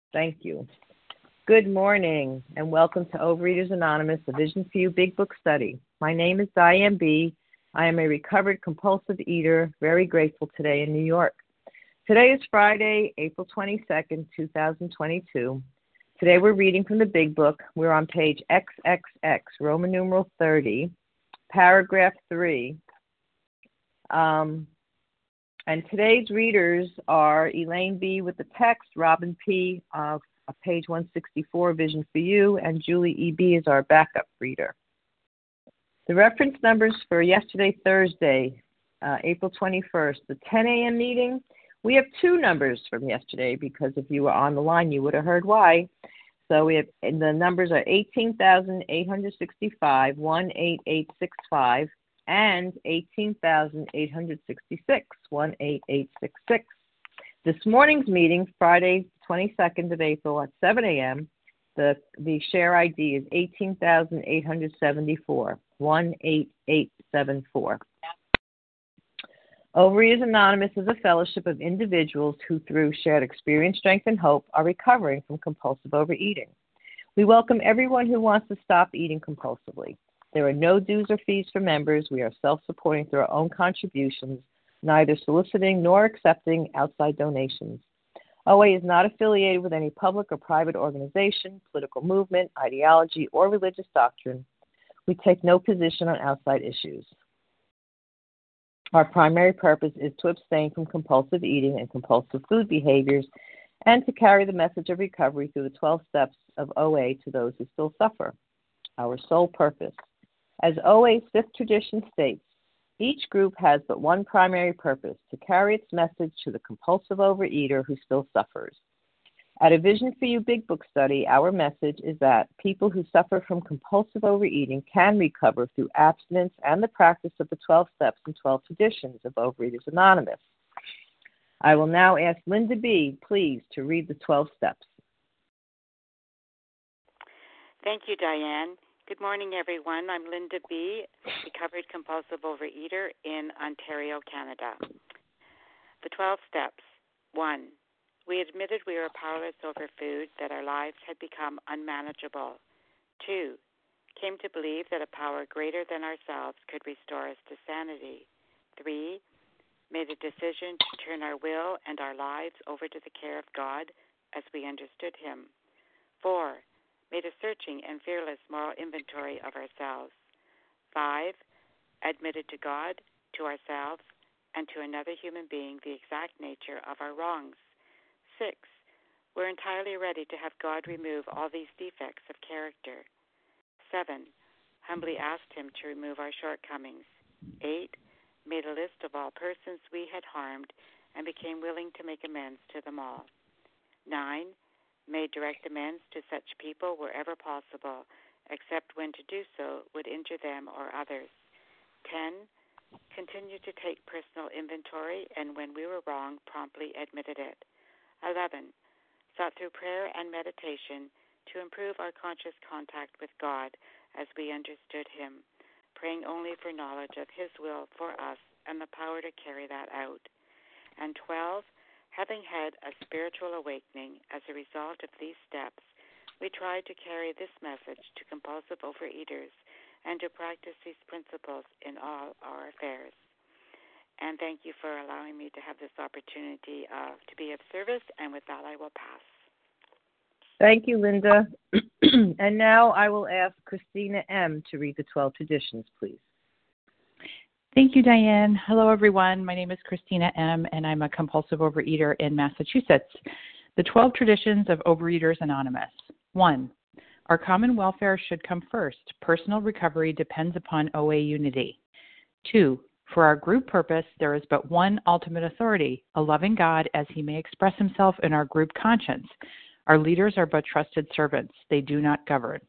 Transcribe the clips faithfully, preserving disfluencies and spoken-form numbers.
Thank you. Good morning, and welcome to Overeaters Anonymous, a Vision for You Big Book Study. My name is Diane B. I am a recovered compulsive eater, very grateful today in New York. Today is Friday, April twenty-second, two thousand twenty-two. Today we're reading from the Big Book. We're on page triple X, Roman numeral thirty, paragraph three. Um, and today's readers are Elaine B. with the text, Robin P. of uh, page one sixty-four, Vision for You, and Julie E B is our backup reader. The reference numbers for yesterday, Thursday, uh, April twenty-first, the ten a.m. meeting, we have two numbers from yesterday because if you were on the line, you would have heard why. So we have, and the numbers are eighteen thousand eight hundred sixty-five, one eight eight six five, and eighteen thousand eight hundred sixty-six, one eight eight six six. This morning's meeting, Friday, twenty-second of April at seven a.m., the, the share I D is eighteen thousand eight hundred seventy-four, one eight eight seven four. Overeaters Anonymous is a fellowship of individuals who, through shared experience, strength, and hope, are recovering from compulsive overeating. We welcome everyone who wants to stop eating compulsively. There are no dues or fees for members. We are self-supporting through our own contributions, neither soliciting nor accepting outside donations. O A is not affiliated with any public or private organization, political movement, ideology, or religious doctrine. We take no position on outside issues. Our primary purpose is to abstain from compulsive eating and compulsive food behaviors and to carry the message of recovery through the twelve steps of O A to those who still suffer. Our sole purpose. As O A's fifth tradition states, each group has but one primary purpose, to carry its message to the compulsive overeater who still suffers. At a Vision for You Big Book Study, our message is that people who suffer from compulsive overeating can recover through abstinence and the practice of the twelve steps and twelve traditions of Overeaters Anonymous. I will now ask Linda B., please, to read the twelve steps. Thank you, Diane. Good morning, everyone. I'm Linda B., recovered compulsive overeater in Ontario, Canada. The twelve steps. One. We admitted we were powerless over food, that our lives had become unmanageable. Two, came to believe that a power greater than ourselves could restore us to sanity. Three, made a decision to turn our will and our lives over to the care of God as we understood Him. Four, made a searching and fearless moral inventory of ourselves. Five, admitted to God, to ourselves, and to another human being the exact nature of our wrongs. Six, we're entirely ready to have God remove all these defects of character. Seven, humbly asked Him to remove our shortcomings. Eight, made a list of all persons we had harmed and became willing to make amends to them all. Nine, made direct amends to such people wherever possible, except when to do so would injure them or others. Ten, continued to take personal inventory and when we were wrong, promptly admitted it. Eleven, sought through prayer and meditation to improve our conscious contact with God as we understood Him, praying only for knowledge of His will for us and the power to carry that out. And twelve, having had a spiritual awakening as a result of these steps, we tried to carry this message to compulsive overeaters and to practice these principles in all our affairs. And thank you for allowing me to have this opportunity uh, to be of service. And with that, I will pass. Thank you, Linda. And now I will ask Christina M. to read the twelve traditions, please. Thank you, Diane. Hello, everyone. My name is Christina M., and I'm a compulsive overeater in Massachusetts. The twelve traditions of Overeaters Anonymous. One, our common welfare should come first. Personal recovery depends upon O A unity. Two, for our group purpose, there is but one ultimate authority, a loving God as He may express Himself in our group conscience. Our leaders are but trusted servants. They do not govern.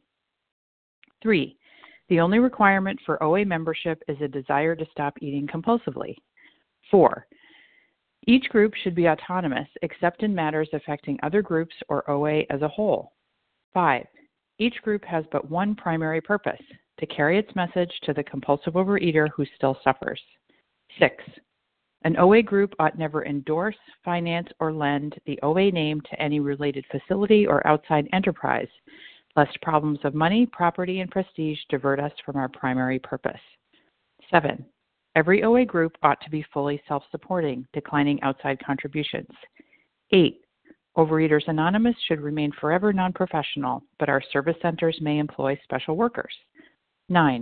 Three, the only requirement for O A membership is a desire to stop eating compulsively. Four, each group should be autonomous except in matters affecting other groups or O A as a whole. Five, each group has but one primary purpose, to carry its message to the compulsive overeater who still suffers. Six, An O A group ought never endorse, finance, or lend the O A name to any related facility or outside enterprise, lest problems of money, property, and prestige divert us from our primary purpose. Seven, every O A group ought to be fully self-supporting, declining outside contributions. Eight, Overeaters Anonymous should remain forever non-professional, but our service centers may employ special workers. Nine,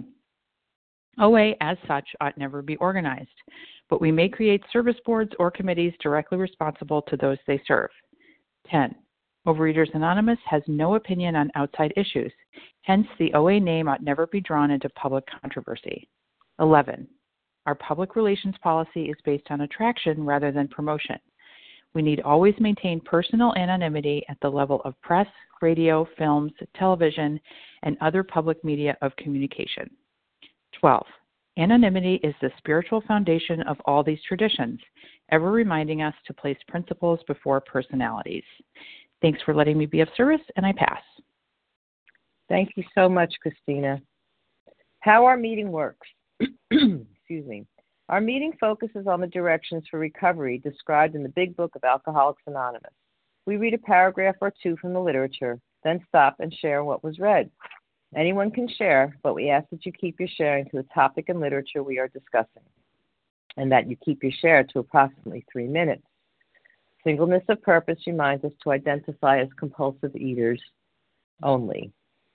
O A as such ought never be organized, but we may create service boards or committees directly responsible to those they serve. Ten, Overeaters Anonymous has no opinion on outside issues, hence the O A name ought never be drawn into public controversy. Eleven, our public relations policy is based on attraction rather than promotion. We need always maintain personal anonymity at the level of press, radio, films, television, and other public media of communication. twelve. Anonymity is the spiritual foundation of all these traditions, ever reminding us to place principles before personalities. Thanks for letting me be of service, and I pass. Thank you so much, Christina. How our meeting works. Excuse me. Our meeting focuses on the directions for recovery described in the Big Book of Alcoholics Anonymous. We read a paragraph or two from the literature, then stop and share what was read. Anyone can share, but we ask that you keep your sharing to the topic and literature we are discussing, and that you keep your share to approximately three minutes. Singleness of purpose reminds us to identify as compulsive eaters only.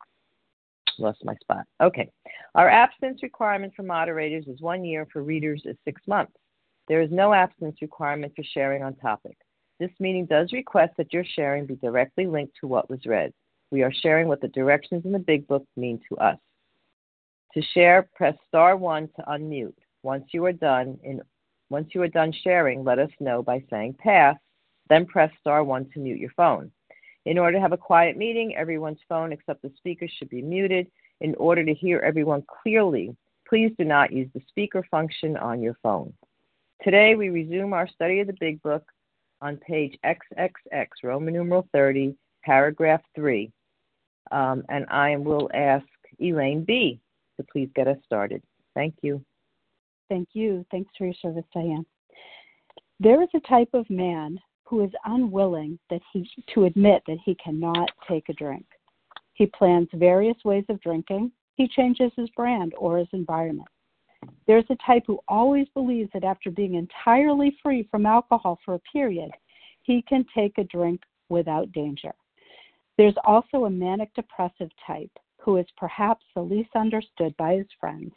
Lost my spot. Okay. Our abstinence requirement for moderators is one year, for readers is six months. There is no abstinence requirement for sharing on topic. This meeting does request that your sharing be directly linked to what was read. We are sharing what the directions in the Big Book mean to us. To share, press star one to unmute. Once you are done, in, once you are done sharing, let us know by saying pass, then press star one to mute your phone. In order to have a quiet meeting, everyone's phone except the speaker should be muted. In order to hear everyone clearly, please do not use the speaker function on your phone. Today, we resume our study of the Big Book on page triple X, Roman numeral thirty, paragraph three. Um, and I will ask Elaine B. to please get us started. Thank you. Thank you. Thanks for your service, Diane. There is a type of man who is unwilling that he to admit that he cannot take a drink. He plans various ways of drinking. He changes his brand or his environment. There's a type who always believes that after being entirely free from alcohol for a period, he can take a drink without danger. There's also a manic depressive type who is perhaps the least understood by his friends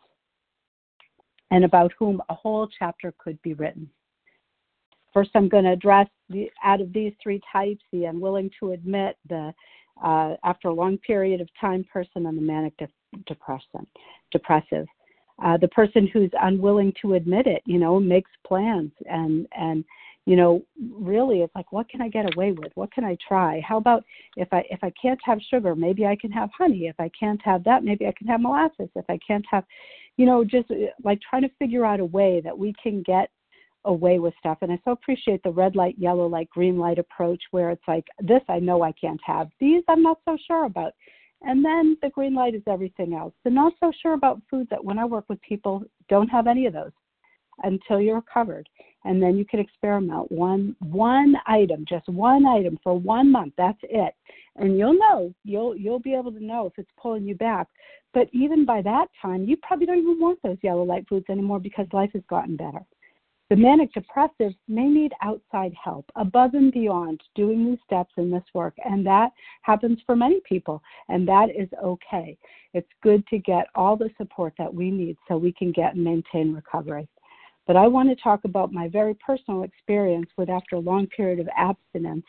and about whom a whole chapter could be written. First, I'm going to address, the, out of these three types, the unwilling to admit, the uh, after a long period of time person, and the manic de- depression, depressive. Uh, the person who's unwilling to admit it, you know, makes plans and, and you know, really it's like, what can I get away with? What can I try? How about if I if I can't have sugar, maybe I can have honey. If I can't have that, maybe I can have molasses. If I can't have, you know, just like trying to figure out a way that we can get away with stuff. And I so appreciate the red light, yellow light, green light approach where it's like, this I know I can't have. These I'm not so sure about. And then the green light is everything else. The not so sure about food that when I work with people, don't have any of those until you're covered. And then you can experiment one one item, just one item for one month. That's it. And you'll know, you'll you'll be able to know if it's pulling you back. But even by that time, you probably don't even want those yellow light foods anymore because life has gotten better. The manic depressive may need outside help above and beyond doing these steps in this work, and that happens for many people, and that is okay. It's good to get all the support that we need so we can get and maintain recovery. But I want to talk about my very personal experience with, after a long period of abstinence,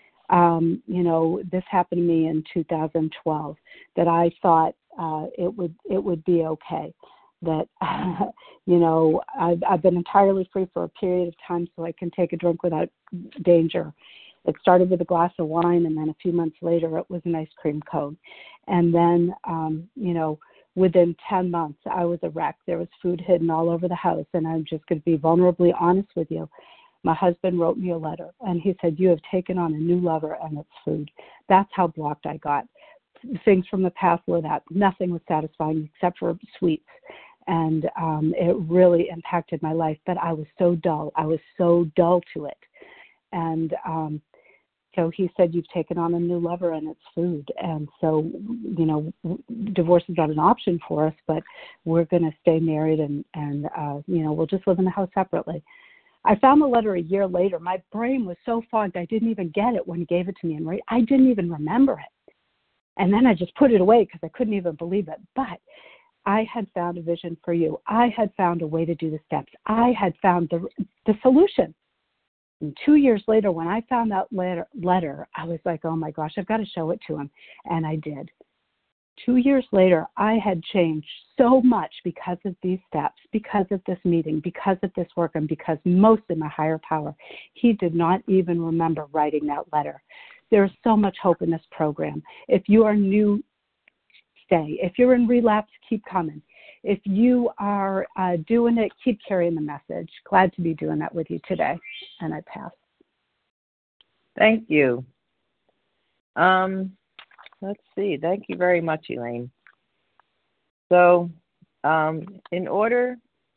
um, you know, this happened to me in two thousand twelve, that I thought uh, it would it would be okay. That, uh, you know, I've, I've been entirely free for a period of time so I can take a drink without danger. It started with a glass of wine, and then a few months later it was an ice cream cone. And then, um, you know, within ten months I was a wreck. There was food hidden all over the house, and I'm just going to be vulnerably honest with you. My husband wrote me a letter, and he said, you have taken on a new lover, and it's food. That's how blocked I got. Things from the past were that nothing was satisfying except for sweets. And um, it really impacted my life. But I was so dull. I was so dull to it. And um, so he said, you've taken on a new lover, and it's food. And so, you know, divorce is not an option for us, but we're going to stay married and, and uh, you know, we'll just live in the house separately. I found the letter a year later. My brain was so fogged, I didn't even get it when he gave it to me. And right, I didn't even remember it. And then I just put it away because I couldn't even believe it. But I had found a vision for you. I had found a way to do the steps. I had found the the solution. And two years later, when I found that letter, letter, I was like, oh my gosh, I've got to show it to him. And I did. Two years later, I had changed so much because of these steps, because of this meeting, because of this work, and because mostly my higher power. He did not even remember writing that letter. There is so much hope in this program. If you are new, stay. If you're in relapse, keep coming. If you are uh, doing it, keep carrying the message. Glad to be doing that with you today. And I pass. Thank you. Um, let's see. Thank you very much, Elaine. So, um, in order,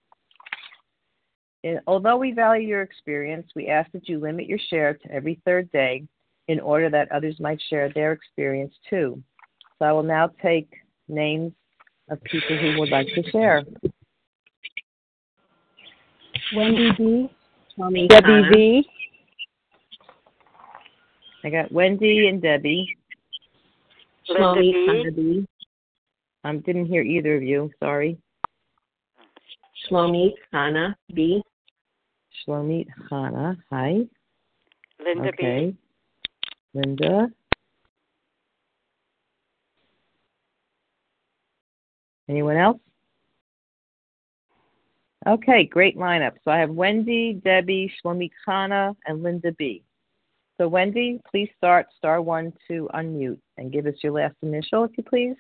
in, although we value your experience, we ask that you limit your share to every third day in order that others might share their experience too. So I will now take names of people who would like to share. Wendy B. Shlomi Debbie Kana. V. I got Wendy and Debbie. Shlomi Linda Kana B. B. I um, didn't hear either of you. Sorry. Shlomi Kana B. Shlomit Hana. Hi. Linda Okay. B. Linda. Anyone else? Okay, great lineup. So I have Wendy, Debbie, Shlomit Hana, and Linda B. So Wendy, please start star one to unmute and give us your last initial, if you please.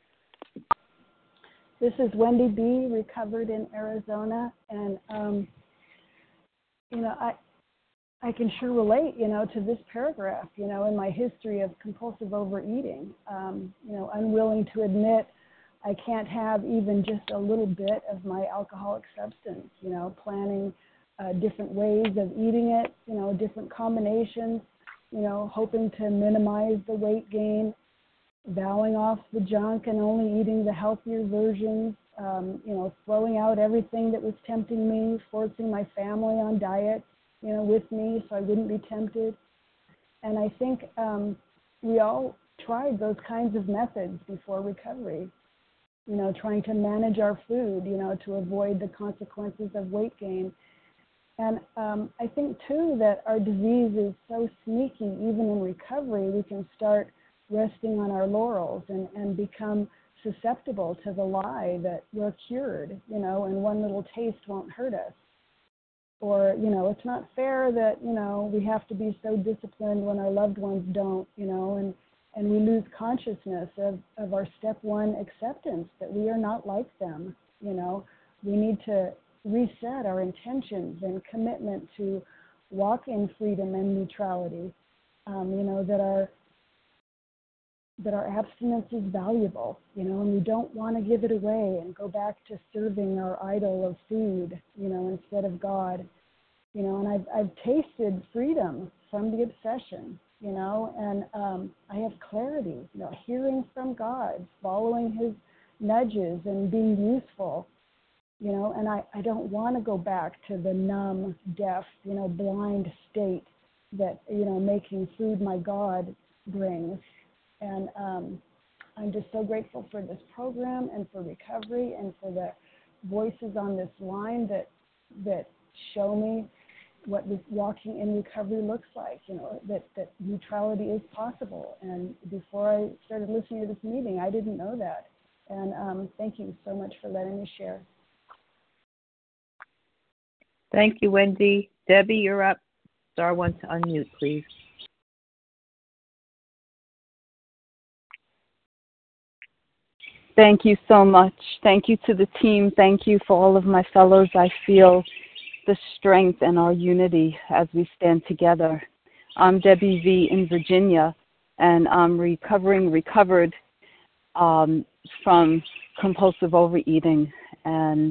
This is Wendy B., recovered in Arizona. And, um, you know, I I can sure relate, you know, to this paragraph, you know, in my history of compulsive overeating, um, you know, unwilling to admit I can't have even just a little bit of my alcoholic substance, you know, planning uh, different ways of eating it, you know, different combinations, you know, hoping to minimize the weight gain, vowing off the junk and only eating the healthier versions, um, you know, throwing out everything that was tempting me, forcing my family on diets, you know, with me so I wouldn't be tempted. And I think um, we all tried those kinds of methods before recovery, you know, trying to manage our food, you know, to avoid the consequences of weight gain. And um, I think, too, that our disease is so sneaky, even in recovery, we can start resting on our laurels and, and become susceptible to the lie that we're cured, you know, and one little taste won't hurt us. Or, you know, it's not fair that, you know, we have to be so disciplined when our loved ones don't, you know, and, and we lose consciousness of, of our step one acceptance, that we are not like them, you know. We need to reset our intentions and commitment to walk in freedom and neutrality, um, you know, that our that our abstinence is valuable, you know, and we don't want to give it away and go back to serving our idol of food, you know, instead of God, you know, and I've, I've tasted freedom from the obsession, you know, and um, I have clarity, you know, hearing from God, following his nudges and being useful, you know, and I, I don't want to go back to the numb, deaf, you know, blind state that, you know, making food my God brings. And um, I'm just so grateful for this program and for recovery and for the voices on this line that that show me what walking in recovery looks like, you know, that, that neutrality is possible. And before I started listening to this meeting, I didn't know that. And um, thank you so much for letting me share. Thank you, Wendy. Debbie, you're up. Star one to unmute, please. Thank you so much. Thank you to the team. Thank you for all of my fellows. I feel the strength and our unity as we stand together. I'm Debbie V. in Virginia, and I'm recovering, recovered um, from compulsive overeating. And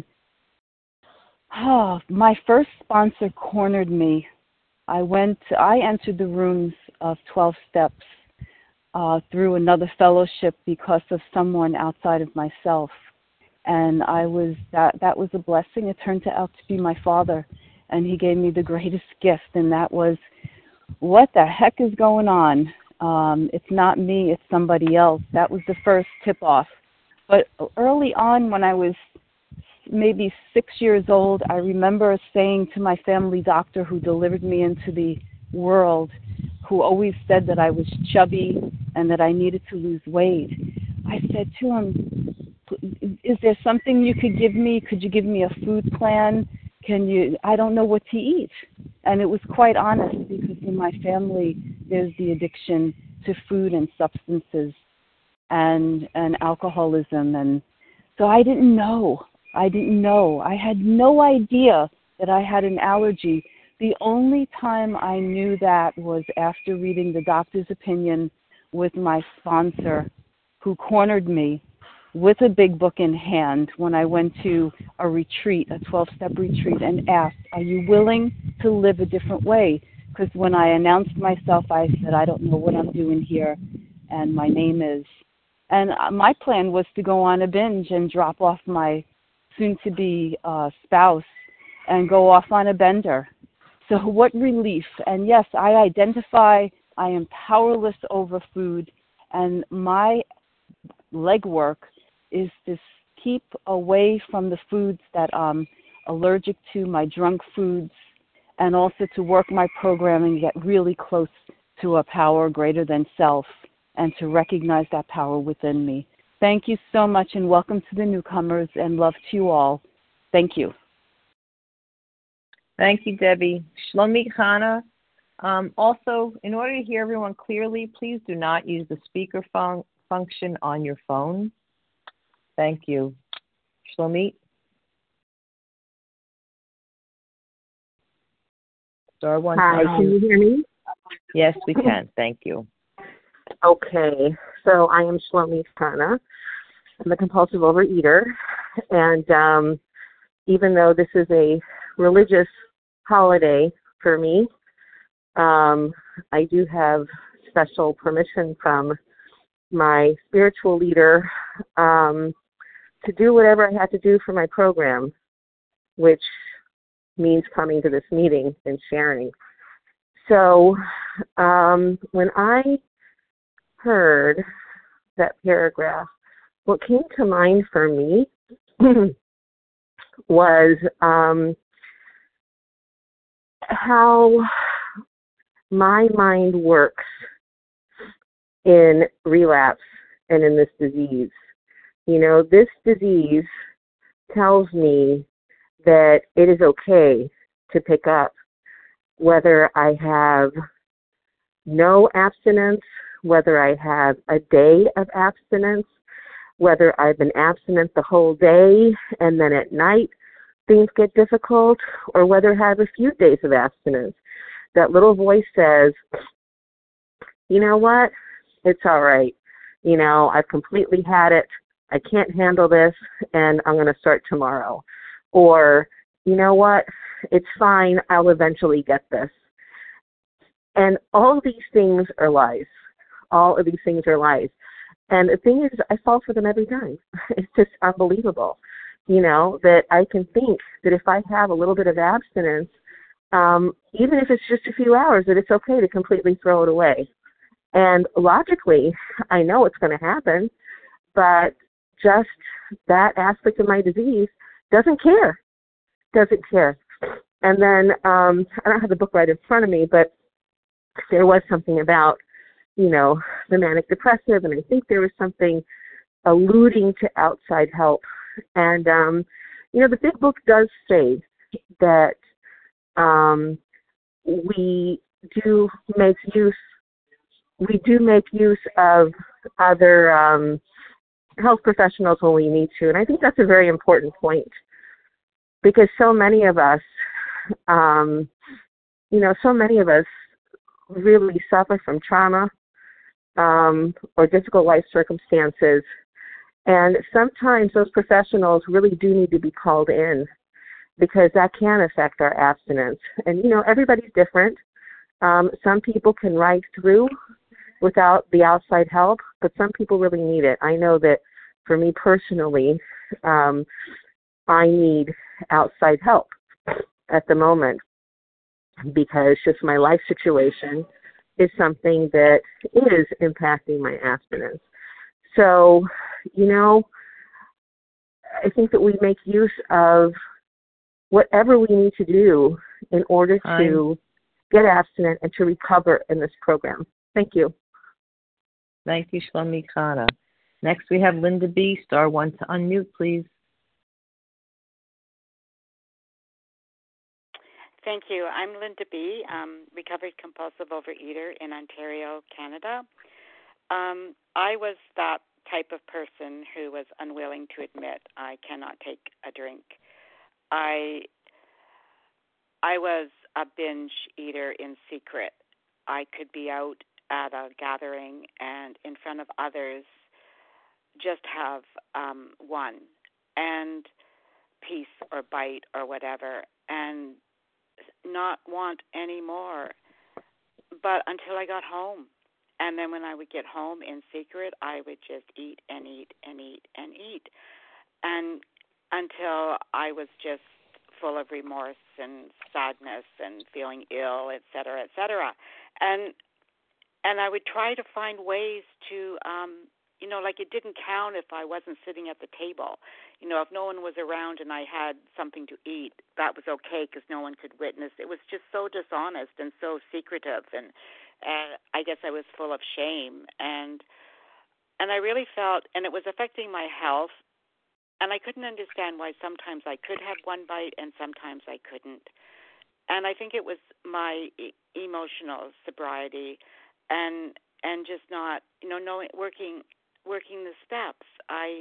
oh, my first sponsor cornered me. I went, I entered the rooms of twelve steps uh, through another fellowship because of someone outside of myself. And I was, that, that was a blessing. It turned out to be my father. And he gave me the greatest gift, and that was, what the heck is going on? Um, it's not me, it's somebody else. That was the first tip-off. But early on, when I was maybe six years old, I remember saying to my family doctor who delivered me into the world, who always said that I was chubby and that I needed to lose weight, I said to him, is there something you could give me? Could you give me a food plan? Can you, I don't know what to eat. And it was quite honest, because in my family, there's the addiction to food and substances and, and alcoholism. And so I didn't know. I didn't know. I had no idea that I had an allergy. The only time I knew that was after reading the doctor's opinion with my sponsor, who cornered me with a big book in hand when I went to a retreat, a twelve-step retreat, and asked, are you willing to live a different way? Because when I announced myself, I said, I don't know what I'm doing here, and my name is. And my plan was to go on a binge and drop off my soon-to-be uh, spouse and go off on a bender. So what relief. And yes, I identify I am powerless over food, and my legwork is to keep away from the foods that I'm allergic to, my junk foods, and also to work my programming, get really close to a power greater than self, and to recognize that power within me. Thank you so much, and welcome to the newcomers, and love to you all. Thank you. Thank you, Debbie. Shlomit Chana. Um, also, in order to hear everyone clearly, please do not use the speaker fun- function on your phone. Thank you. Shlomit? Star one. Hi, can you hear me? Yes, we can. Thank you. Okay, so I am Shlomit Chana. I'm a compulsive overeater, and um, even though this is a religious holiday for me, um, I do have special permission from my spiritual leader um, to do whatever I had to do for my program, which means coming to this meeting and sharing. So um, when I heard that paragraph, what came to mind for me was um, how my mind works in relapse and in this disease. You know, this disease tells me that it is okay to pick up whether I have no abstinence, whether I have a day of abstinence, whether I've been abstinent the whole day and then at night things get difficult, or whether I have a few days of abstinence. That little voice says, you know what, it's all right. You know, I've completely had it. I can't handle this, and I'm going to start tomorrow. Or, you know what, it's fine. I'll eventually get this. And all of these things are lies. All of these things are lies. And the thing is, I fall for them every time. It's just unbelievable, you know, that I can think that if I have a little bit of abstinence, um, even if it's just a few hours, that it's okay to completely throw it away. And logically, I know it's going to happen, but just that aspect of my disease doesn't care, doesn't care. And then um, I don't have the book right in front of me, but there was something about, you know, the manic depressive, and I think there was something alluding to outside help. And, um, you know, the big book does say that um, we do make use, we do make use of other um, health professionals when we need to. And I think that's a very important point, because so many of us, um, you know, so many of us really suffer from trauma um, or difficult life circumstances. And sometimes those professionals really do need to be called in because that can affect our abstinence. And, you know, everybody's different. Um, some people can ride through without the outside help, but some people really need it. I know that for me personally, um, I need outside help at the moment because just my life situation is something that is impacting my abstinence. So, you know, I think that we make use of whatever we need to do in order to get abstinent and to recover in this program. Thank you. Thank you, Shlomi Khana. Next, we have Linda B. Star one to unmute, please. Thank you. I'm Linda B., um, recovered compulsive overeater in Ontario, Canada. Um, I was that type of person who was unwilling to admit I cannot take a drink. I I was a binge eater in secret. I could be out at a gathering and in front of others just have um, one and piece or bite or whatever and not want any more. But until I got home. And then when I would get home in secret, I would just eat and eat and eat and eat. And until I was just full of remorse and sadness and feeling ill, et cetera, et cetera. And and I would try to find ways to, um, you know, like it didn't count if I wasn't sitting at the table. You know, if no one was around and I had something to eat, that was okay because no one could witness. It was just so dishonest and so secretive, and and I guess I was full of shame, and and I really felt, and it was affecting my health, and I couldn't understand why sometimes I could have one bite and sometimes I couldn't. And I think it was my e- emotional sobriety, and and just not, you know, knowing working working the steps. I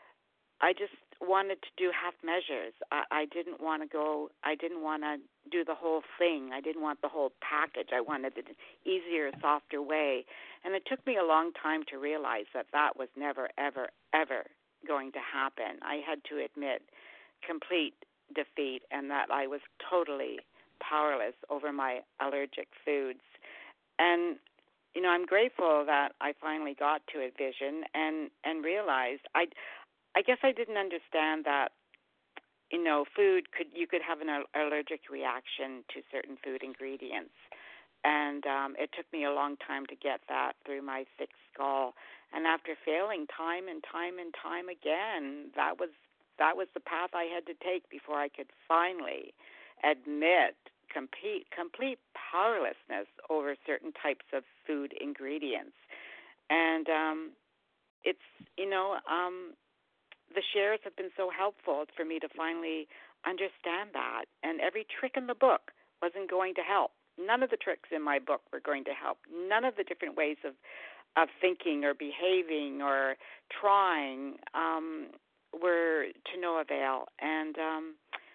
I just wanted to do half measures. I, I didn't want to go, I didn't want to do the whole thing. I didn't want the whole package. I wanted an easier, softer way. And it took me a long time to realize that that was never, ever, ever going to happen. I had to admit complete defeat and that I was totally powerless over my allergic foods. And, you know, I'm grateful that I finally got to a vision and, and realized I I guess I didn't understand that, you know, food could, you could have an allergic reaction to certain food ingredients. And um, it took me a long time to get that through my thick skull. And after failing time and time and time again, that was that was the path I had to take before I could finally admit complete, complete powerlessness over certain types of food ingredients. And um, it's, you know, um, the shares have been so helpful for me to finally understand that. And every trick in the book wasn't going to help. None of the tricks in my book were going to help. None of the different ways of, of thinking or behaving or trying um, were to no avail. And um,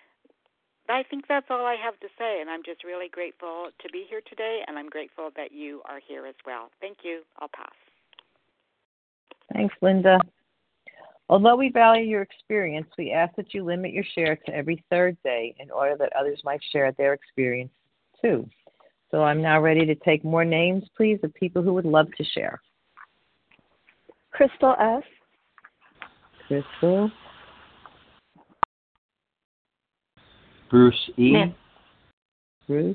I think that's all I have to say. And I'm just really grateful to be here today, and I'm grateful that you are here as well. Thank you. I'll pass. Thanks, Linda. Although we value your experience, we ask that you limit your share to every third day in order that others might share their experience too. So I'm now ready to take more names, please, of people who would love to share. Crystal S. Crystal. Bruce E. Nan- Bruce.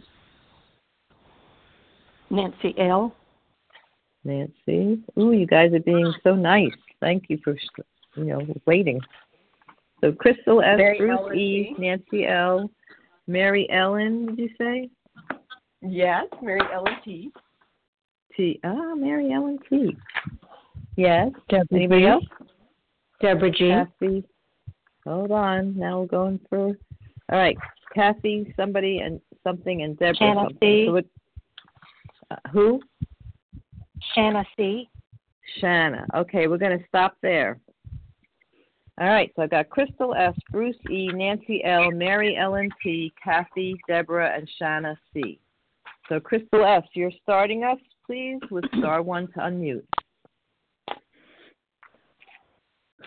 Nancy L. Nancy. Ooh, you guys are being so nice. Thank you for, you know, waiting. So Crystal S, Mary Bruce Ellen E, T. Nancy L, Mary Ellen, did you say? Yes, Mary Ellen T. T. Ah, Mary Ellen T. Yes. Deborah Anybody G. else? Deborah G. Kathy. Hold on. Now we're going for. All right. Kathy, somebody, and something, and Deborah. Shanna something. C. So it, uh, who? Shanna C. Shanna. Okay, we're going to stop there. All right, so I've got Crystal S, Bruce E, Nancy L, Mary Ellen T, Kathy, Deborah, and Shanna C. So Crystal S, you're starting us, please, with star one to unmute.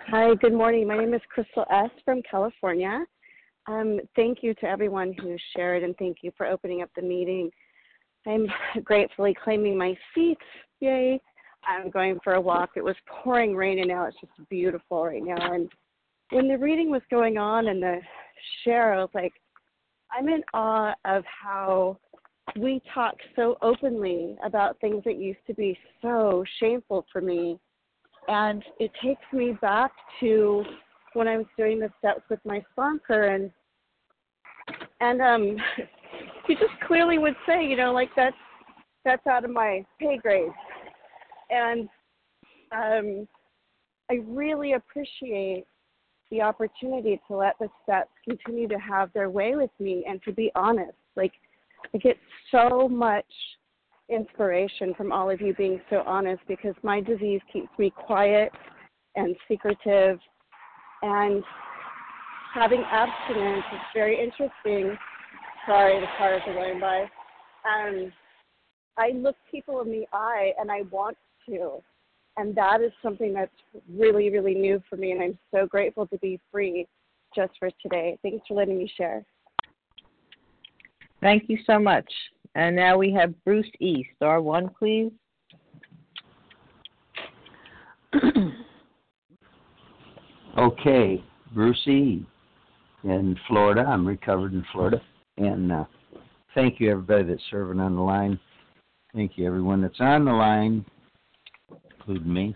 Hi, good morning. My name is Crystal S. from California. Um, thank you to everyone who shared, and thank you for opening up the meeting. I'm gratefully claiming my feet. Yay. I'm going for a walk. It was pouring rain, and now it's just beautiful right now. And when the reading was going on and the share, I was like, I'm in awe of how we talk so openly about things that used to be so shameful for me. And it takes me back to when I was doing the steps with my sponsor, and and um, he just clearly would say, you know, like that's that's out of my pay grade. And um, I really appreciate the opportunity to let the steps continue to have their way with me and to be honest. Like, I get so much inspiration from all of you being so honest, because my disease keeps me quiet and secretive, and having abstinence is very interesting. Sorry, the cars are going by. Um, I look people in the eye and I want to, and that is something that's really, really new for me, and I'm so grateful to be free just for today. Thanks for letting me share. Thank you so much. And now we have Bruce E. Star one, please. Okay, Bruce E. in Florida. I'm recovered in Florida. And uh, thank you, everybody that's serving on the line. Thank you, everyone that's on the line, including me.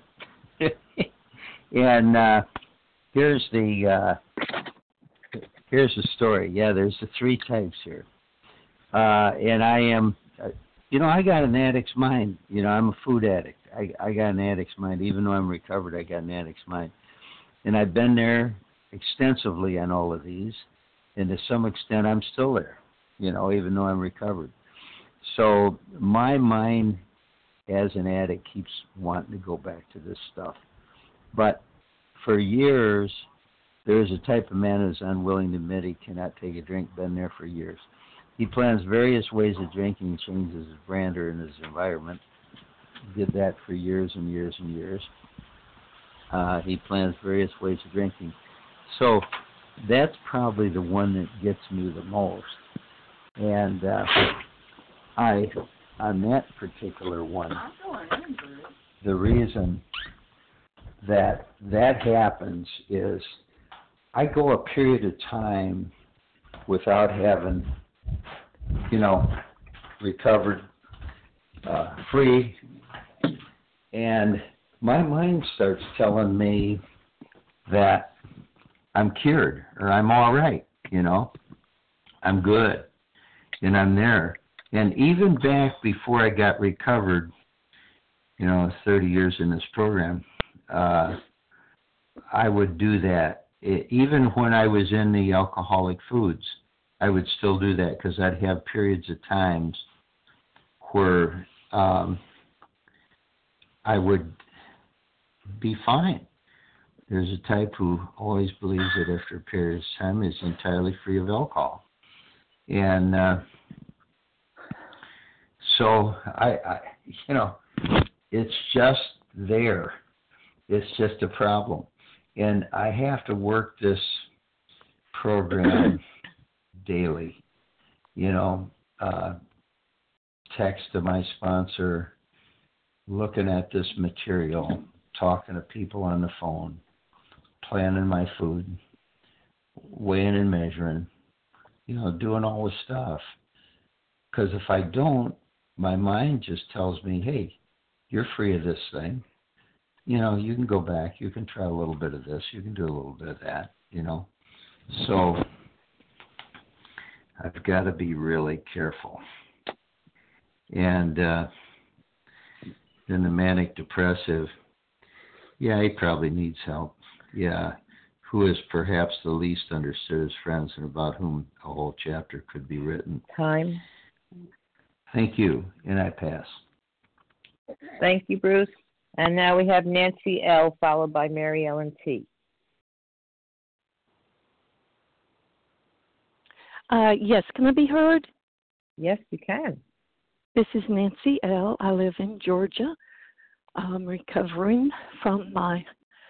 and uh, here's the uh, here's the story. Yeah, there's the three types here. Uh, and I am, uh, you know, I got an addict's mind. You know, I'm a food addict. I, I got an addict's mind. Even though I'm recovered, I got an addict's mind. And I've been there extensively on all of these. And to some extent, I'm still there, you know, even though I'm recovered. So my mind as an addict keeps wanting to go back to this stuff. But for years, there's a type of man who's unwilling to admit he cannot take a drink, been there for years. He plans various ways of drinking, changes his brand or in his environment. He did that for years and years and years. Uh, he plans various ways of drinking. So that's probably the one that gets me the most. And uh, I, on that particular one, the reason that that happens is I go a period of time without having, you know, recovered, uh, free, and my mind starts telling me that I'm cured, or I'm all right, you know, I'm good, and I'm there. And even back before I got recovered, you know, thirty years in this program, uh, I would do that. It, even when I was in the alcoholic foods, I would still do that because I'd have periods of times where um, I would be fine. There's a type who always believes that after a period of time is entirely free of alcohol. And uh, so, I, I, you know, it's just there. It's just a problem. And I have to work this program daily, you know, uh, text to my sponsor, looking at this material, talking to people on the phone, planning my food, weighing and measuring, you know, doing all this stuff. Because if I don't, my mind just tells me, hey, you're free of this thing. You know, you can go back, you can try a little bit of this, you can do a little bit of that, you know. So I've got to be really careful. And uh, then the manic depressive, yeah, he probably needs help. Yeah, who is perhaps the least understood as friends and about whom a whole chapter could be written. Time. Thank you, and I pass. Thank you, Bruce. And now we have Nancy L., followed by Mary Ellen T. Uh, yes, can I be heard? Yes, you can. This is Nancy L. I live in Georgia. I'm recovering from my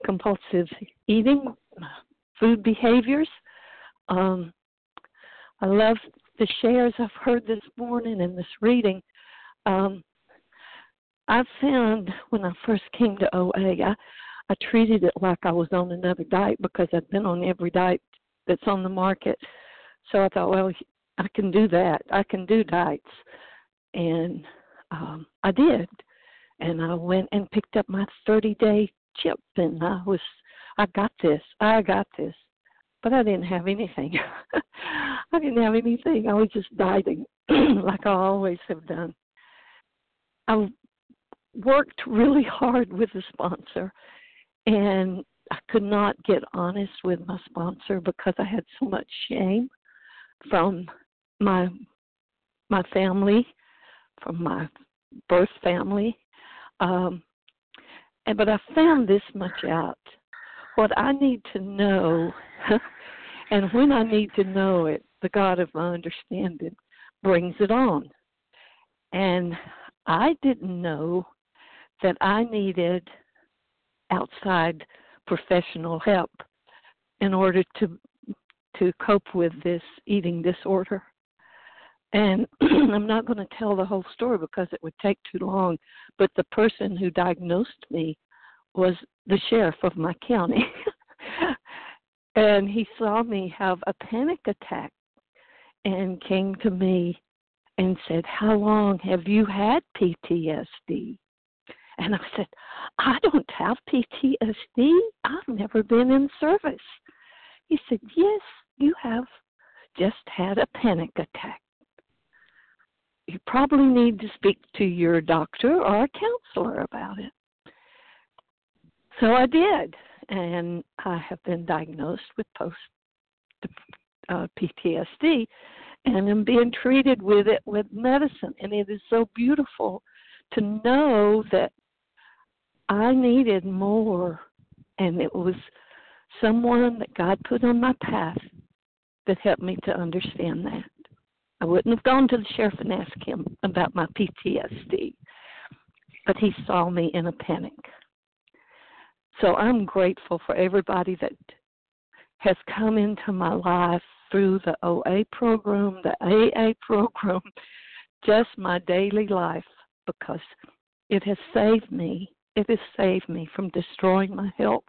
compulsive eating, food behaviors. Um, I love the shares I've heard this morning and this reading. Um, I found when I first came to O A, I, I treated it like I was on another diet because I'd been on every diet that's on the market. So I thought, well, I can do that. I can do diets. And um, I did. And I went and picked up my thirty-day chip, and I was, I got this. I got this. But I didn't have anything. I didn't have anything. I was just dieting like I always have done. I worked really hard with the sponsor, and I could not get honest with my sponsor because I had so much shame from my my family, from my birth family. Um, and but I found this much out. What I need to know, and when I need to know it, the God of my understanding brings it on. And I didn't know that I needed outside professional help in order to to cope with this eating disorder. And I'm not going to tell the whole story because it would take too long, but the person who diagnosed me was the sheriff of my county. And he saw me have a panic attack and came to me and said, "How long have you had P T S D?" And I said, "I don't have P T S D. I've never been in service." He said, "Yes, you have just had a panic attack. You probably need to speak to your doctor or a counselor about it." So I did, and I have been diagnosed with post uh, P T S D, and I'm being treated with it with medicine. And it is so beautiful to know that I needed more, and it was someone that God put on my path that helped me to understand that. I wouldn't have gone to the sheriff and asked him about my P T S D, but he saw me in a panic. So I'm grateful for everybody that has come into my life through the O A program, the A A program, just my daily life, because it has saved me. It has saved me from destroying my health.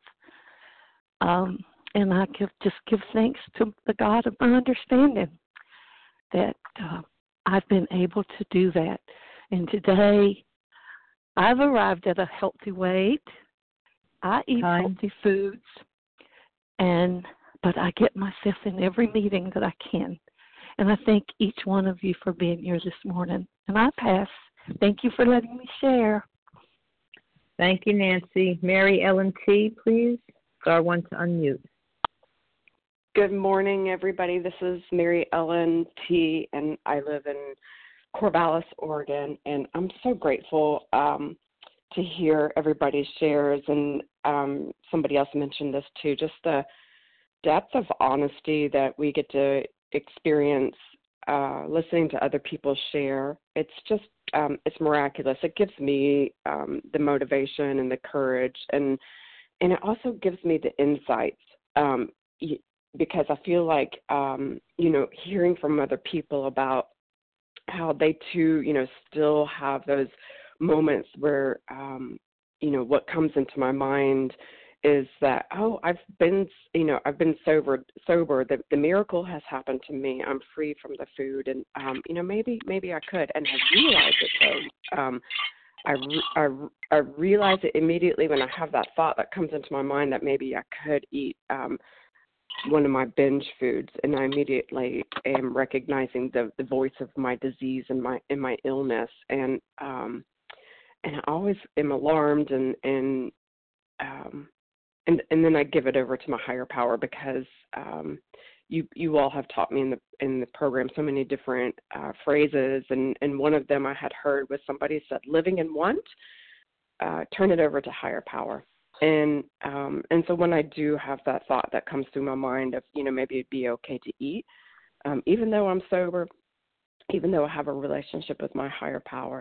Um, and I give, just give thanks to the God of my understanding that uh, I've been able to do that. And today, I've arrived at a healthy weight. I eat Time. healthy foods, and but I get myself in every meeting that I can. And I thank each one of you for being here this morning. And I pass. Thank you for letting me share. Thank you, Nancy. Mary Ellen T., please. Star one to unmute. Good morning, everybody. This is Mary Ellen T., and I live in Corvallis, Oregon. And I'm so grateful um, to hear everybody's shares. And um, somebody else mentioned this too, just the depth of honesty that we get to experience uh, listening to other people share. It's just, um, it's miraculous. It gives me um, the motivation and the courage, and and it also gives me the insights um, because I feel like, um, you know, hearing from other people about how they too, you know, still have those moments where, um, you know, what comes into my mind is that, oh, I've been, you know, I've been sober, sober. The, the miracle has happened to me. I'm free from the food, and um, you know, maybe, maybe I could, and I realize it though. Um, I, I, I realize it immediately when I have that thought that comes into my mind that maybe I could eat um, one of my binge foods, and I immediately am recognizing the, the voice of my disease and my and my illness, and um, and I always am alarmed, and and um, and and then I give it over to my higher power, because um, you you all have taught me in the in the program so many different uh, phrases, and, and one of them I had heard was somebody said, living in want, uh, turn it over to higher power. And um, and so when I do have that thought that comes through my mind of, you know, maybe it'd be okay to eat, um, even though I'm sober, even though I have a relationship with my higher power,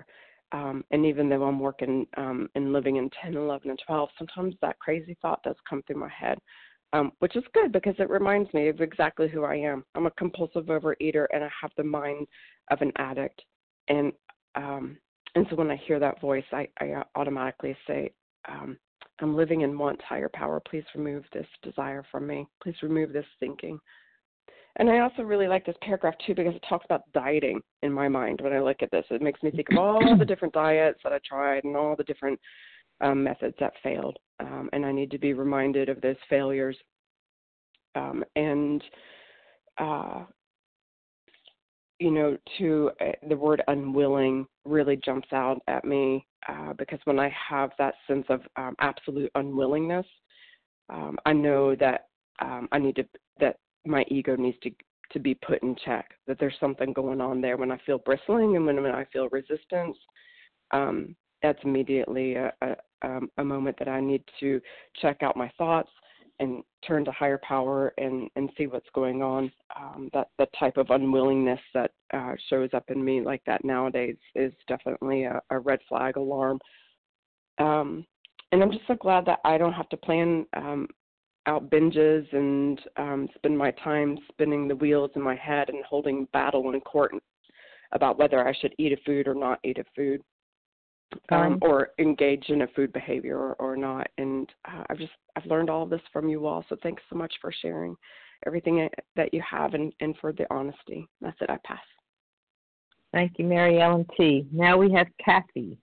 Um, and even though I'm working um, and living in ten, eleven, and twelve, sometimes that crazy thought does come through my head, um, which is good because it reminds me of exactly who I am. I'm a compulsive overeater, and I have the mind of an addict. And um, and so when I hear that voice, I, I automatically say, um, I'm living in want, higher power. Please remove this desire from me. Please remove this thinking. And I also really like this paragraph, too, because it talks about dieting in my mind when I look at this. It makes me think of all the different diets that I tried and all the different um, methods that failed. Um, and I need to be reminded of those failures. Um, and, uh, you know, to uh, the word unwilling really jumps out at me uh, because when I have that sense of um, absolute unwillingness, um, I know that um, I need to, that my ego needs to to be put in check, that there's something going on there. When I feel bristling and when, when I feel resistance, um, that's immediately a, a, um, a moment that I need to check out my thoughts and turn to higher power and, and see what's going on. Um, that, that type of unwillingness that uh, shows up in me like that nowadays is definitely a, a red flag alarm. Um, and I'm just so glad that I don't have to plan um, out binges and um, spend my time spinning the wheels in my head and holding battle in court about whether I should eat a food or not eat a food, um, or engage in a food behavior or, or not. And uh, I've just I've learned all of this from you all. So thanks so much for sharing everything that you have and, and for the honesty. That's it. I pass. Thank you, Mary Ellen T. Now we have Kathy.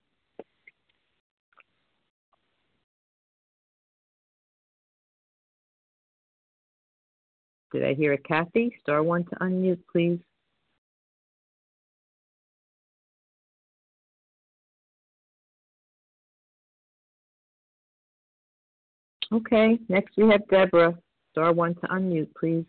Did I hear a Kathy? Star one to unmute, please. Okay, next we have Deborah. Star one to unmute, please.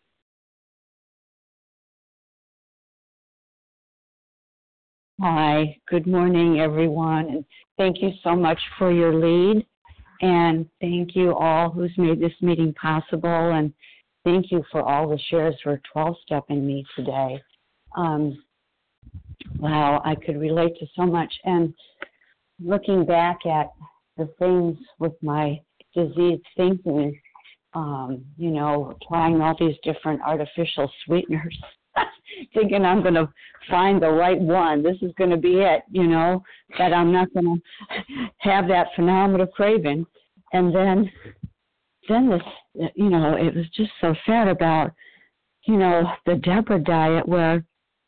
Hi, good morning, everyone, and thank you so much for your lead, and thank you all who's made this meeting possible, and thank you for all the shares for twelve-stepping me today. Um, wow, I could relate to so much. And looking back at the things with my disease thinking, um, you know, trying all these different artificial sweeteners, thinking I'm going to find the right one. This is going to be it, you know, that I'm not going to have that phenomenal craving. And then then this, you know, it was just so sad about, you know, the Deborah diet where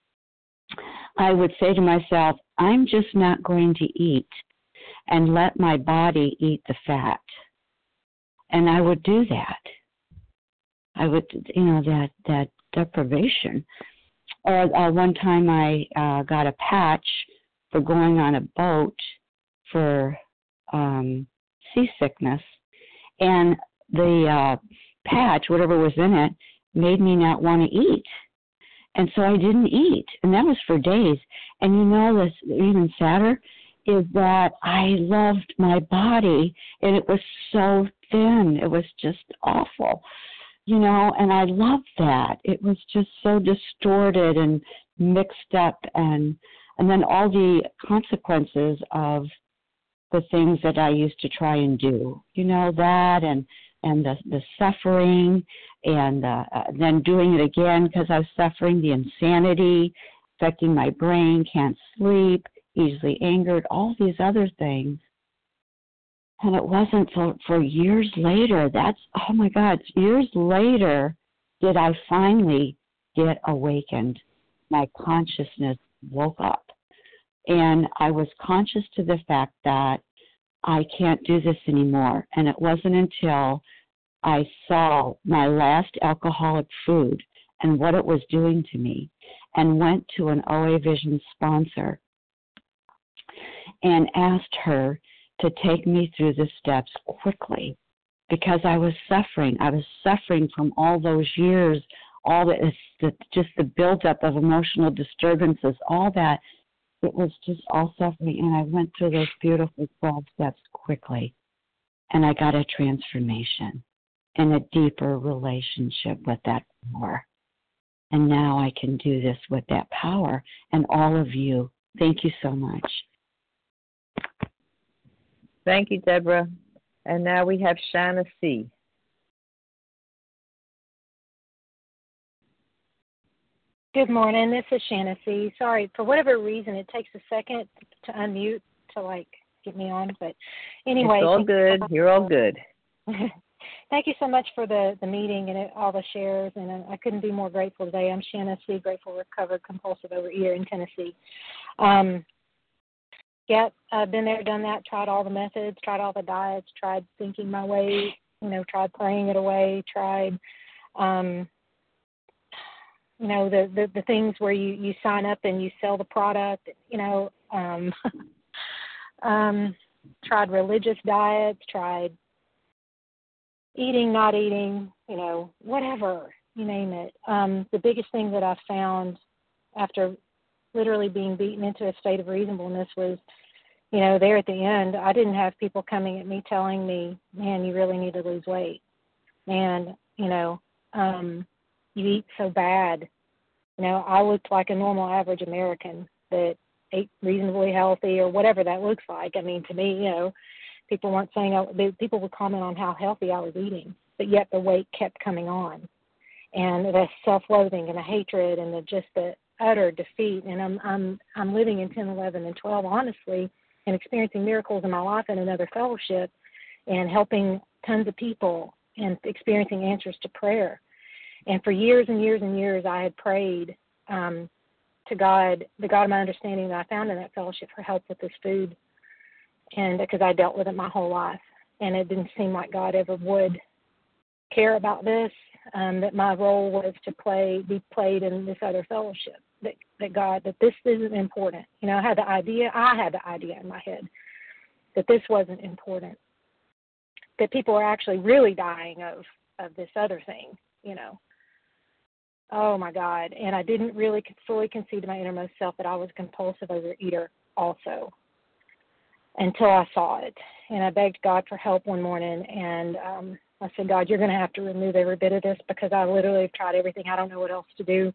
I would say to myself, I'm just not going to eat and let my body eat the fat. And I would do that. I would, you know, that, that deprivation. Or uh, one time I uh, got a patch for going on a boat for um, seasickness. And the uh, patch, whatever was in it, made me not want to eat. And so I didn't eat. And that was for days. And you know, this even sadder is that I loved my body, and it was so thin. It was just awful, you know, and I loved that. It was just so distorted and mixed up, and and then all the consequences of the things that I used to try and do, you know, that and and the, the suffering, and uh, uh, then doing it again because I was suffering, the insanity, affecting my brain, can't sleep, easily angered, all these other things. And it wasn't for, for years later, that's, oh my God, years later did I finally get awakened. My consciousness woke up. And I was conscious to the fact that I can't do this anymore. And it wasn't until I saw my last alcoholic food and what it was doing to me and went to an O A Vision sponsor and asked her to take me through the steps quickly because I was suffering. I was suffering from all those years, all the, the just the buildup of emotional disturbances, all that. It was just all suffering, and I went through those beautiful twelve steps quickly, and I got a transformation and a deeper relationship with that power. And now I can do this with that power. And all of you, thank you so much. Thank you, Deborah. And now we have Shanna C. Good morning. This is Shanna C. Sorry, for whatever reason, it takes a second to unmute to, like, get me on. But anyway. It's all good. You You're all good. Thank you so much for the, the meeting and all the shares, and I couldn't be more grateful today. I'm Shanna C., grateful, recovered, compulsive overeater in Tennessee. Um, yeah, I've been there, done that, tried all the methods, tried all the diets, tried thinking my way, you know, tried praying it away, tried, um, you know, the, the, the things where you, you sign up and you sell the product, you know, um, um, tried religious diets, tried eating, not eating, you know, whatever, you name it. Um, the biggest thing that I found after literally being beaten into a state of reasonableness was, you know, there at the end, I didn't have people coming at me telling me, man, you really need to lose weight. Man, you know, um, you eat so bad. You know, I looked like a normal average American that ate reasonably healthy or whatever that looks like. I mean, to me, you know, people weren't saying, oh, they, people would comment on how healthy I was eating, but yet the weight kept coming on. And the self-loathing and the hatred and the just the utter defeat. And I'm I'm I'm living in ten, eleven, and twelve, honestly, and experiencing miracles in my life in another fellowship and helping tons of people and experiencing answers to prayer. And for years and years and years, I had prayed um, to God, the God of my understanding that I found in that fellowship, for help with this food. And because I dealt with it my whole life, and it didn't seem like God ever would care about this, um, that my role was to play, be played in this other fellowship, that, that God, that this isn't important. You know, I had the idea, I had the idea in my head that this wasn't important, that people are actually really dying of, of this other thing, you know. Oh, my God. And I didn't really fully concede to my innermost self that I was a compulsive overeater also, until I saw it. And I begged God for help one morning, and um, I said, God, you're going to have to remove every bit of this, because I literally have tried everything. I don't know what else to do.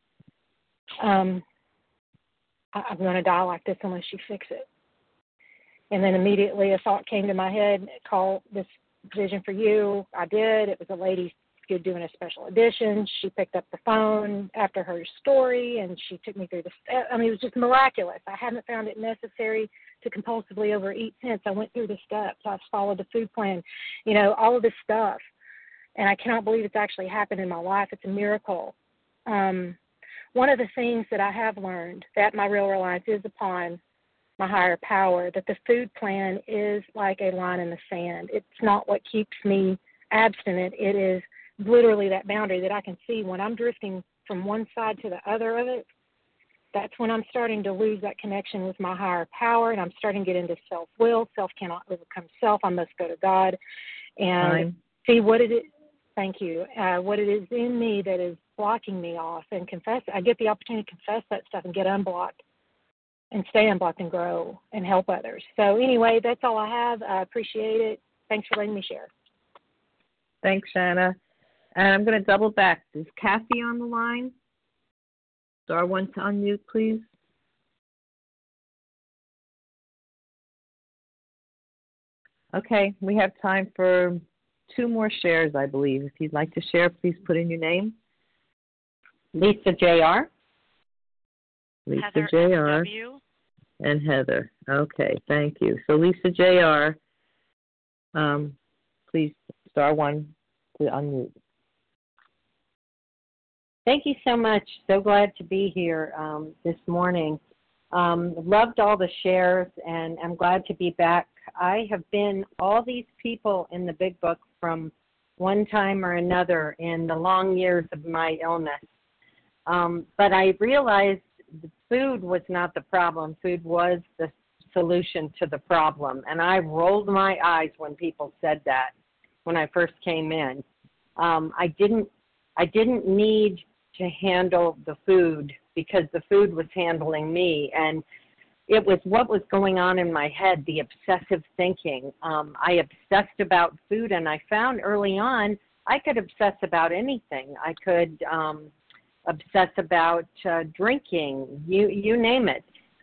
Um, I- I'm going to die like this unless you fix it. And then immediately a thought came to my head, call this Vision for You. I did. It was a lady doing a special edition. She picked up the phone after her story, and she took me through the steps. I mean, it was just miraculous. I haven't found it necessary to compulsively overeat since. I went through the steps. I followed the food plan, you know, all of this stuff. And I cannot believe it's actually happened in my life. It's a miracle. Um, one of the things that I have learned, that my real reliance is upon my higher power, that the food plan is like a line in the sand. It's not what keeps me abstinent. It is literally that boundary that I can see when I'm drifting from one side to the other of it. That's when I'm starting to lose that connection with my higher power, and I'm starting to get into self-will. Self cannot overcome self. I must go to God and Fine. see what it is. Thank you. Uh, what it is in me that is blocking me off, and confess. I get the opportunity to confess that stuff and get unblocked and stay unblocked and grow and help others. So anyway, that's all I have. I appreciate it. Thanks for letting me share. Thanks, Shanna. And I'm going to double back. Is Kathy on the line? Star one to unmute, please. Okay, we have time for two more shares, I believe. If you'd like to share, please put in your name. Lisa J R. Lisa Heather J R. M W. And Heather. Okay, thank you. So Lisa J R, um, please, star one to unmute. Thank you so much. So glad to be here um, this morning. Um, loved all the shares, and I'm glad to be back. I have been all these people in the Big Book from one time or another in the long years of my illness. Um, but I realized the food was not the problem. Food was the solution to the problem. And I rolled my eyes when people said that when I first came in. Um, I didn't I didn't need to handle the food because the food was handling me. And it was what was going on in my head, the obsessive thinking. Um, I obsessed about food, and I found early on I could obsess about anything. I could um, obsess about uh, drinking, you you name it.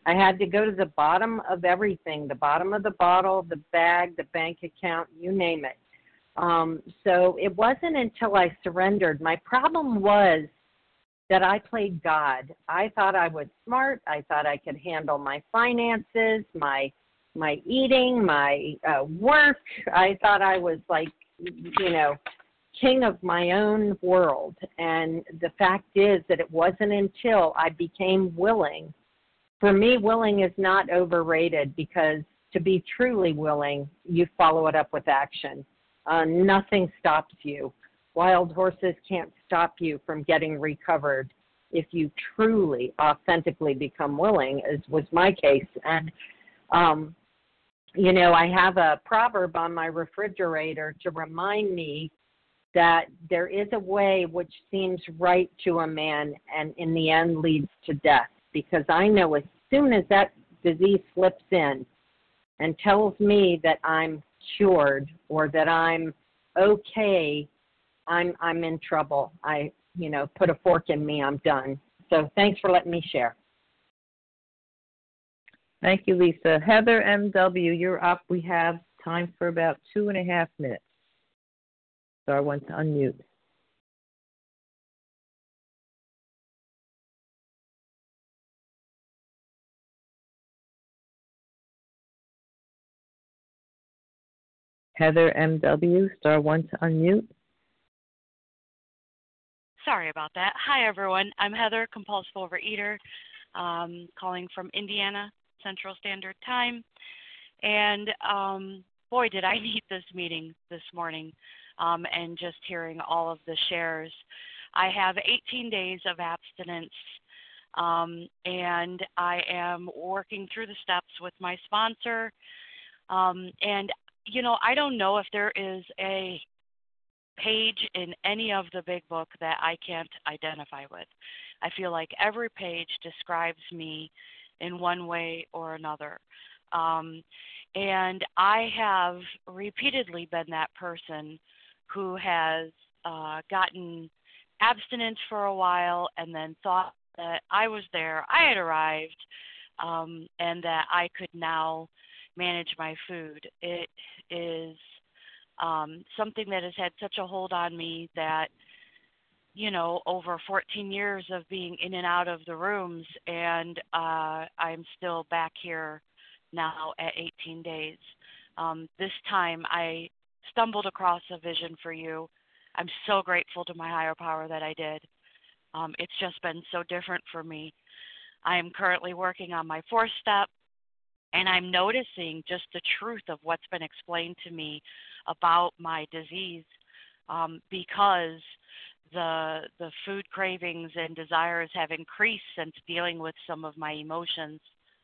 I had to go to the bottom of everything, the bottom of the bottle, the bag, the bank account, you name it. Um, so it wasn't until I surrendered. My problem was that I played God. I thought I was smart. I thought I could handle my finances, my my eating, my uh, work. I thought I was like, you know, king of my own world. And the fact is that it wasn't until I became willing. For me, willing is not overrated, because to be truly willing, you follow it up with action. Uh, nothing stops you. Wild horses can't stop you from getting recovered if you truly, authentically become willing, as was my case. And, um, you know, I have a proverb on my refrigerator to remind me that there is a way which seems right to a man and in the end leads to death. Because I know as soon as that disease slips in and tells me that I'm cured or that I'm okay, I'm I'm in trouble. I, you know, put a fork in me, I'm done. So thanks for letting me share. Thank you, Lisa. Heather M W, you're up. We have time for about two and a half minutes. So I want to unmute. Heather M W, star one to unmute. Sorry about that. Hi, everyone. I'm Heather, compulsive overeater, um, calling from Indiana Central Standard Time. And um, boy, did I need this meeting this morning, um, and just hearing all of the shares. I have eighteen days of abstinence, um, and I am working through the steps with my sponsor. Um, and, you know, I don't know if there is a page in any of the big book that I can't identify with. I feel like every page describes me in one way or another. Um, and I have repeatedly been that person who has uh, gotten abstinence for a while and then thought that I was there, I had arrived, um, and that I could now manage my food. It is um, something that has had such a hold on me that, you know, over fourteen years of being in and out of the rooms, and uh, I'm still back here now at eighteen days. Um, this time I stumbled across a vision for you. I'm so grateful to my higher power that I did. Um, it's just been so different for me. I am currently working on my fourth step, and I'm noticing just the truth of what's been explained to me about my disease, um, because the the food cravings and desires have increased since dealing with some of my emotions.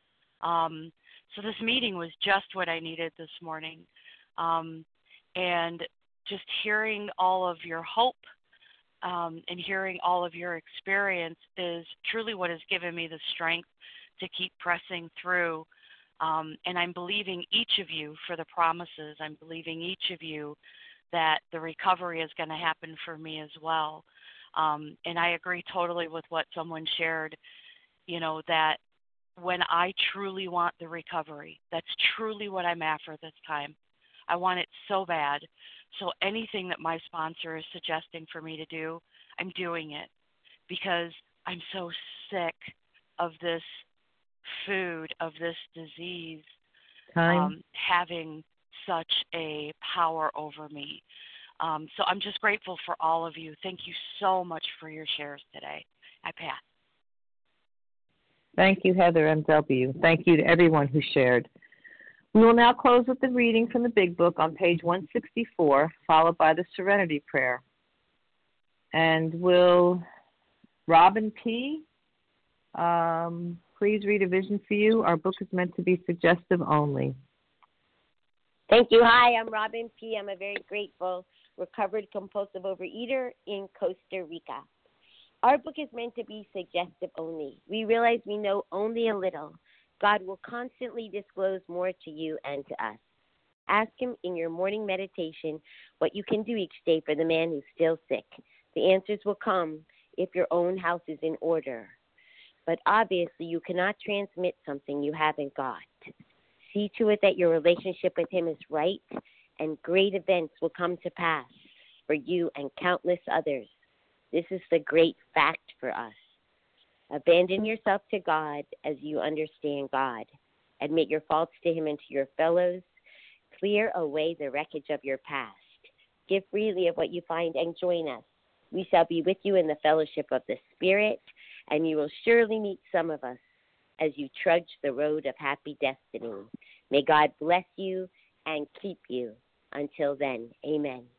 Um, so this meeting was just what I needed this morning. Um, and just hearing all of your hope um, and hearing all of your experience is truly what has given me the strength to keep pressing through. Um, and I'm believing each of you for the promises. I'm believing each of you that the recovery is going to happen for me as well. Um, and I agree totally with what someone shared, you know, that when I truly want the recovery, that's truly what I'm after this time. I want it so bad. So anything that my sponsor is suggesting for me to do, I'm doing it because I'm so sick of this food, of this disease, um, having such a power over me. Um, so I'm just grateful for all of you. Thank you so much for your shares today. I pass. Thank you, Heather M W. Thank you to everyone who shared. We will now close with the reading from the Big Book on page one sixty-four, followed by the Serenity Prayer. And will Robin P. Um, please read a vision for you. Our book is meant to be suggestive only. Thank you. Hi, I'm Robin P. I'm a very grateful, recovered compulsive overeater in Costa Rica. Our book is meant to be suggestive only. We realize we know only a little. God will constantly disclose more to you and to us. Ask him in your morning meditation what you can do each day for the man who's still sick. The answers will come if your own house is in order. But obviously, you cannot transmit something you haven't got. See to it that your relationship with him is right, and great events will come to pass for you and countless others. This is the great fact for us. Abandon yourself to God as you understand God. Admit your faults to him and to your fellows. Clear away the wreckage of your past. Give freely of what you find and join us. We shall be with you in the fellowship of the Spirit, and you will surely meet some of us as you trudge the road of happy destiny. May God bless you and keep you. Until then, amen.